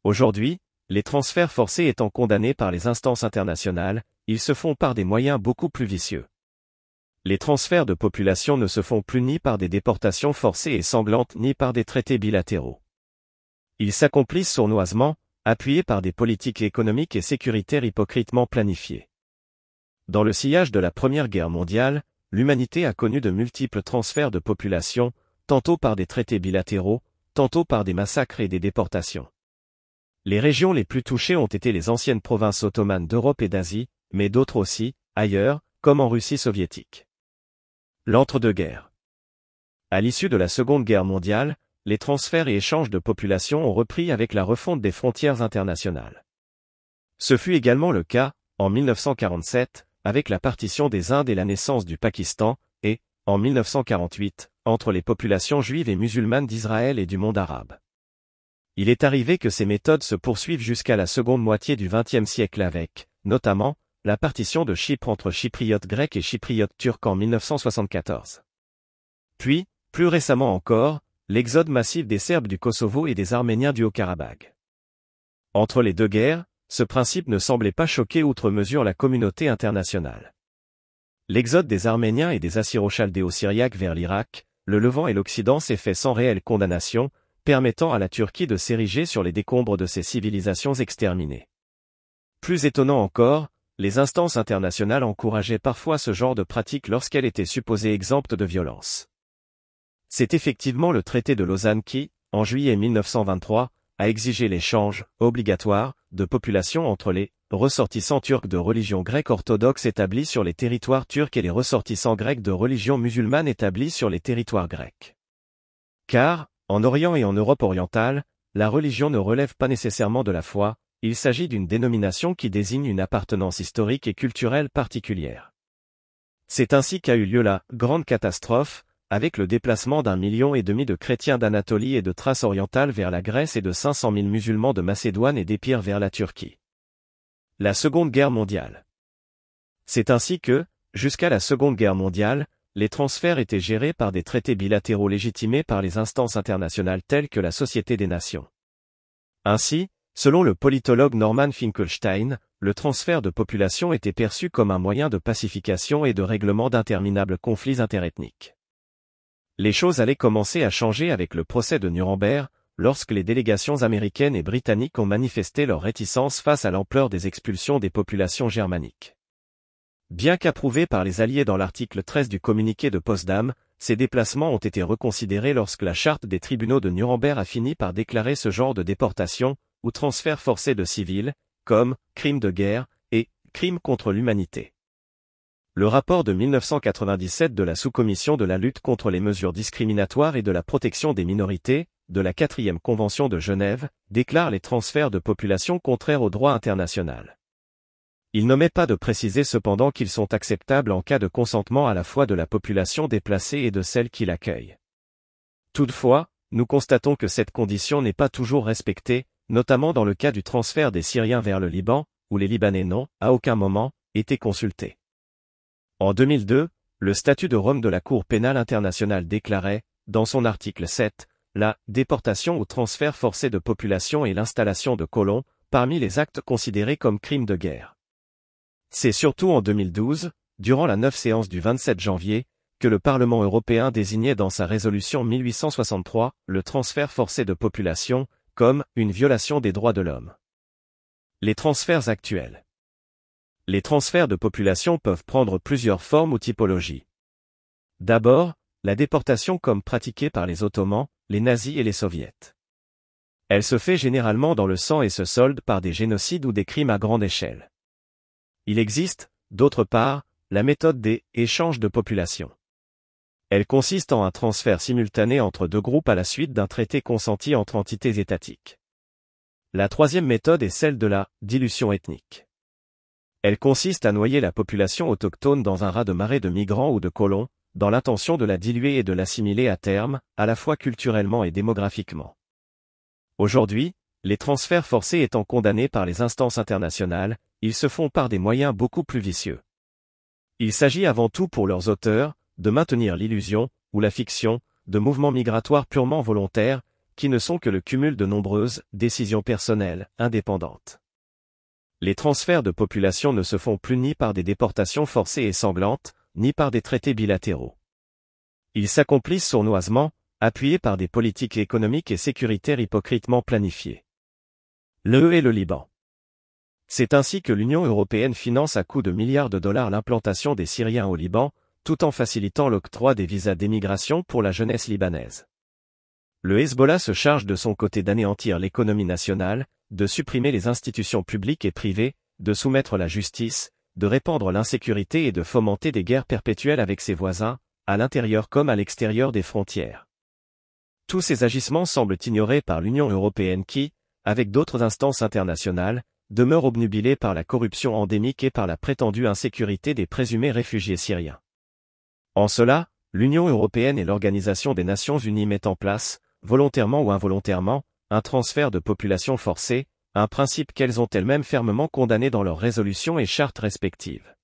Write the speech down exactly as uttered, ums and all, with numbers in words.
Aujourd'hui, les transferts forcés étant condamnés par les instances internationales, ils se font par des moyens beaucoup plus vicieux. Les transferts de population ne se font plus ni par des déportations forcées et sanglantes ni par des traités bilatéraux. Ils s'accomplissent sournoisement, appuyés par des politiques économiques et sécuritaires hypocritement planifiées. Dans le sillage de la Première Guerre mondiale, l'humanité a connu de multiples transferts de population, tantôt par des traités bilatéraux, tantôt par des massacres et des déportations. Les régions les plus touchées ont été les anciennes provinces ottomanes d'Europe et d'Asie, mais d'autres aussi, ailleurs, comme en Russie soviétique. L'entre-deux-guerres. À l'issue de la Seconde Guerre mondiale, les transferts et échanges de population ont repris avec la refonte des frontières internationales. Ce fut également le cas, en mille neuf cent quarante-sept, avec la partition des Indes et la naissance du Pakistan, et, en mille neuf cent quarante-huit, entre les populations juives et musulmanes d'Israël et du monde arabe. Il est arrivé que ces méthodes se poursuivent jusqu'à la seconde moitié du vingtième siècle avec, notamment, la partition de Chypre entre chypriotes grecs et chypriotes turcs en mille neuf cent soixante-quatorze. Puis, plus récemment encore, l'exode massif des Serbes du Kosovo et des Arméniens du Haut-Karabagh. Entre les deux guerres, ce principe ne semblait pas choquer outre mesure la communauté internationale. L'exode des Arméniens et des Assyro-Chaldéo-Syriaques vers l'Irak, le Levant et l'Occident s'est fait sans réelle condamnation, permettant à la Turquie de s'ériger sur les décombres de ces civilisations exterminées. Plus étonnant encore, les instances internationales encourageaient parfois ce genre de pratique lorsqu'elles étaient supposées exemptes de violence. C'est effectivement le traité de Lausanne qui, en juillet mille neuf cent vingt-trois, a exigé l'échange, obligatoire, de population entre les ressortissants turcs de religion grecque orthodoxe établis sur les territoires turcs et les ressortissants grecs de religion musulmane établis sur les territoires grecs. Car, en Orient et en Europe orientale, la religion ne relève pas nécessairement de la foi, il s'agit d'une dénomination qui désigne une appartenance historique et culturelle particulière. C'est ainsi qu'a eu lieu la grande catastrophe, avec le déplacement d'un million et demi de chrétiens d'Anatolie et de Thrace orientale vers la Grèce et de cinq cent mille musulmans de Macédoine et d'Épire vers la Turquie. La Seconde Guerre mondiale. C'est ainsi que, jusqu'à la Seconde Guerre mondiale, les transferts étaient gérés par des traités bilatéraux légitimés par les instances internationales telles que la Société des Nations. Ainsi, selon le politologue Norman Finkelstein, le transfert de population était perçu comme un moyen de pacification et de règlement d'interminables conflits interethniques. Les choses allaient commencer à changer avec le procès de Nuremberg, lorsque les délégations américaines et britanniques ont manifesté leur réticence face à l'ampleur des expulsions des populations germaniques. Bien qu'approuvés par les Alliés dans l'article treize du communiqué de Potsdam, ces déplacements ont été reconsidérés lorsque la charte des tribunaux de Nuremberg a fini par déclarer ce genre de déportation, ou transfert forcé de civils, comme crime de guerre et crime contre l'humanité. Le rapport de mille neuf cent quatre-vingt-dix-sept de la sous-commission de la lutte contre les mesures discriminatoires et de la protection des minorités, de la quatrième Convention de Genève, déclare les transferts de population contraires au droit international. Il n'omet pas de préciser cependant qu'ils sont acceptables en cas de consentement à la fois de la population déplacée et de celle qui l'accueille. Toutefois, nous constatons que cette condition n'est pas toujours respectée, notamment dans le cas du transfert des Syriens vers le Liban, où les Libanais n'ont, à aucun moment, été consultés. En deux mille deux, le statut de Rome de la Cour pénale internationale déclarait, dans son article sept, la déportation ou transfert forcé de population et l'installation de colons, parmi les actes considérés comme crimes de guerre. C'est surtout en deux mille douze, durant la neuve séance du vingt-sept janvier, que le Parlement européen désignait dans sa résolution mille huit cent soixante-trois, le transfert forcé de population, comme une violation des droits de l'homme. Les transferts actuels. Les transferts de population peuvent prendre plusieurs formes ou typologies. D'abord, la déportation comme pratiquée par les Ottomans, les nazis et les soviets. Elle se fait généralement dans le sang et se solde par des génocides ou des crimes à grande échelle. Il existe, d'autre part, la méthode des échanges de population. Elle consiste en un transfert simultané entre deux groupes à la suite d'un traité consenti entre entités étatiques. La troisième méthode est celle de la dilution ethnique. Elle consiste à noyer la population autochtone dans un raz-de-marée de migrants ou de colons, dans l'intention de la diluer et de l'assimiler à terme, à la fois culturellement et démographiquement. Aujourd'hui, les transferts forcés étant condamnés par les instances internationales, ils se font par des moyens beaucoup plus vicieux. Il s'agit avant tout pour leurs auteurs, de maintenir l'illusion, ou la fiction, de mouvements migratoires purement volontaires, qui ne sont que le cumul de nombreuses décisions personnelles, indépendantes. Les transferts de population ne se font plus ni par des déportations forcées et sanglantes, ni par des traités bilatéraux. Ils s'accomplissent sournoisement, appuyés par des politiques économiques et sécuritaires hypocritement planifiées. L'E U et le Liban. C'est ainsi que l'Union européenne finance à coups de milliards de dollars l'implantation des Syriens au Liban, tout en facilitant l'octroi des visas d'émigration pour la jeunesse libanaise. Le Hezbollah se charge de son côté d'anéantir l'économie nationale, de supprimer les institutions publiques et privées, de soumettre la justice, de répandre l'insécurité et de fomenter des guerres perpétuelles avec ses voisins, à l'intérieur comme à l'extérieur des frontières. Tous ces agissements semblent ignorés par l'Union européenne qui, avec d'autres instances internationales, demeure obnubilée par la corruption endémique et par la prétendue insécurité des présumés réfugiés syriens. En cela, l'Union européenne et l'Organisation des Nations Unies mettent en place, volontairement ou involontairement, un transfert de population forcé, un principe qu'elles ont elles-mêmes fermement condamné dans leurs résolutions et chartes respectives.